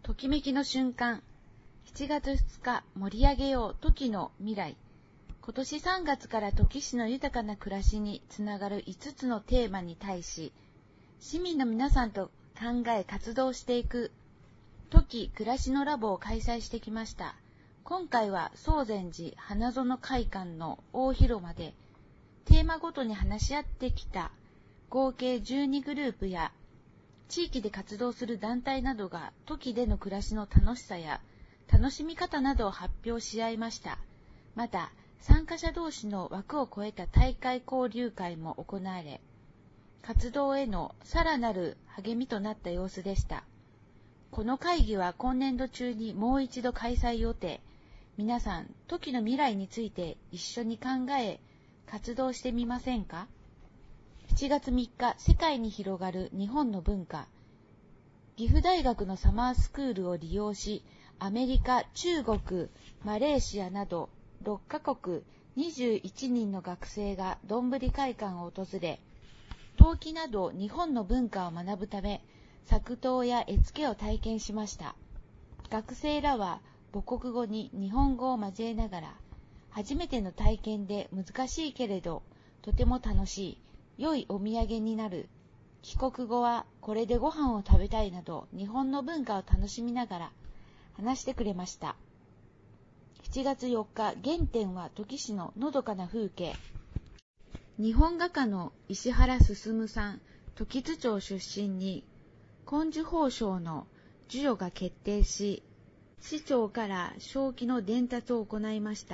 ときめきの瞬間。7月2日、盛り上げようトキの未来。今年3月から土岐市の豊かな暮らしにつながる5つのテーマに対し、市民の皆さんと考え活動していくトキ暮らしのラボを開催してきました。今回は総禅寺花園会館の大広間で、テーマごとに話し合ってきた合計12グループや、地域で活動する団体などがトキでの暮らしの楽しさや楽しみ方などを発表し合いました。また、参加者同士の枠を超えた大会交流会も行われ、活動へのさらなる励みとなった様子でした。この会議は今年度中にもう一度開催予定。皆さん、トキの未来について一緒に考え、活動してみませんか？7月3日、世界に広がる日本の文化。岐阜大学のサマースクールを利用し、アメリカ、中国、マレーシアなど6カ国21人の学生がどんぶり会館を訪れ、陶器など日本の文化を学ぶため、作陶や絵付けを体験しました。学生らは母国語に日本語を交えながら、初めての体験で難しいけれど、とても楽しい。良いお土産になる。帰国後はこれでご飯を食べたいなど日本の文化を楽しみながら話してくれました。7月4日、原点は土岐市ののどかな風景。日本画家の石原進さん、時津町出身に紺綬褒章の授与が決定し、市長から昇記の伝達を行いました。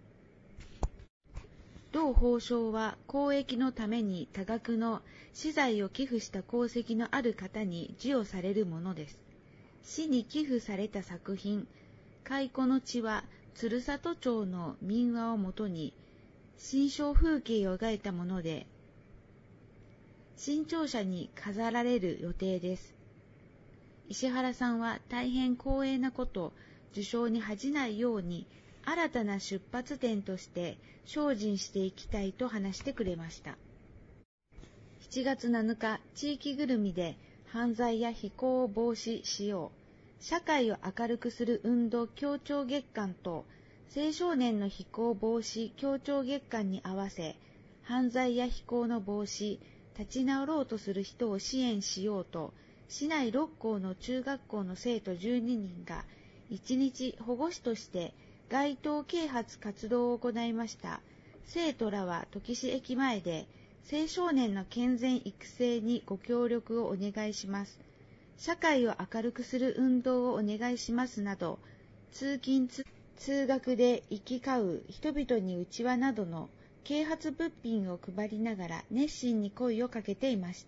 同褒章は公益のために多額の私財を寄付した功績のある方に授与されるものです。市に寄付された作品、蚕の血は鶴里町の民話をもとに新象風景を描いたもので、新庁舎に飾られる予定です。石原さんは大変光栄なこと、受賞に恥じないように、新たな出発点として精進していきたいと話してくれました。7月7日、地域ぐるみで犯罪や非行を防止しよう、社会を明るくする運動協調月間と青少年の非行防止協調月間に合わせ、犯罪や非行の防止、立ち直ろうとする人を支援しようと、市内6校の中学校の生徒12人が1日保護司として街頭啓発活動を行いました。生徒らは土岐市駅前で青少年の健全育成にご協力をお願いします。社会を明るくする運動をお願いしますなど、通勤通学で行き交う人々にうちわなどの啓発物品を配りながら熱心に声をかけていました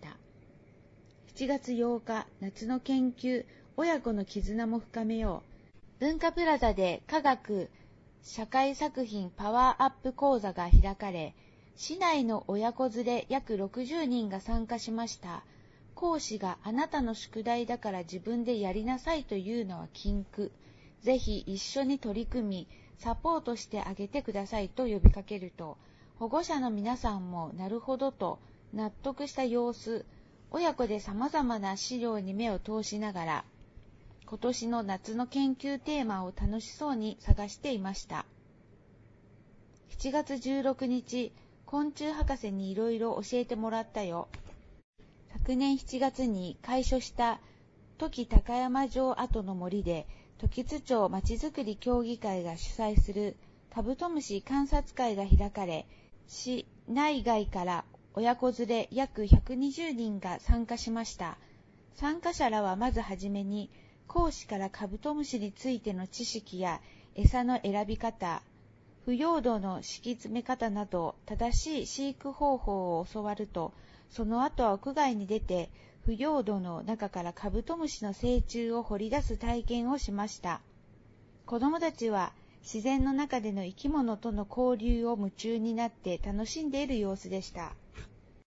。7月8日、夏の研究、親子の絆も深めよう。文化プラザで科学、社会作品パワーアップ講座が開かれ、市内の親子連れ約60人が参加しました。講師があなたの宿題だから自分でやりなさいというのは禁句。ぜひ一緒に取り組み、サポートしてあげてくださいと呼びかけると、保護者の皆さんもなるほどと納得した様子、親子で様々な資料に目を通しながら、今年の夏の研究テーマを楽しそうに探していました。7月16日、昆虫博士にいろいろ教えてもらったよ。昨年7月に開所した土岐高山城跡の森で、時津町まちづくり協議会が主催するカブトムシ観察会が開かれ、市内外から親子連れ約120人が参加しました。参加者らはまずはじめに、講師からカブトムシについての知識や餌の選び方、腐葉土の敷き詰め方など正しい飼育方法を教わると、その後は屋外に出て腐葉土の中からカブトムシの成虫を掘り出す体験をしました。子どもたちは自然の中での生き物との交流を夢中になって楽しんでいる様子でした。